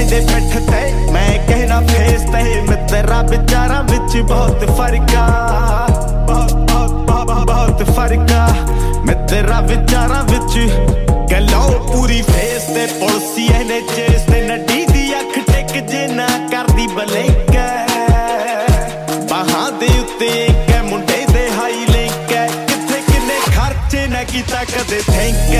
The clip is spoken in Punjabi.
ਕਹਿੰਦੇ ਪਿੱਠ ਤੇ ਮੈਂ ਕਹਿਣਾ ਫੇਸ ਤੇ ਮੈਂ ਤੇਰਾ ਵਿਚਾਰਾਂ ਵਿੱਚ ਬਹੁਤ ਫਰਕ ਆ ਬਹੁਤ ਫਰਕ ਆ ਮੈਂ ਤੇਰਾ ਵਿਚਾਰਾਂ ਵਿੱਚ ਗੱਲੋਂ ਪੂਰੀ ਫੇਸ ਤੇ ਪੁਲਸੀ ਇਹਨੇ ਚੇਸ ਤੇ ਨੱਡੀ ਦੀ ਅੱਖ ਟਿਕ ਜੇ ਨਾ ਕਰਦੀ ਬਲੈਂਕ ਬਾਹਾਂ ਦੇ ਉੱਤੇ ਮੁੰਡੇ ਦੇ ਹਾਈ ਲਿੰਕ ਕਿੱਥੇ ਕਿੰਨੇ ਖਰਚੇ ਨਾ ਕੀਤਾ ਕਦੇ ਥੈਂਕ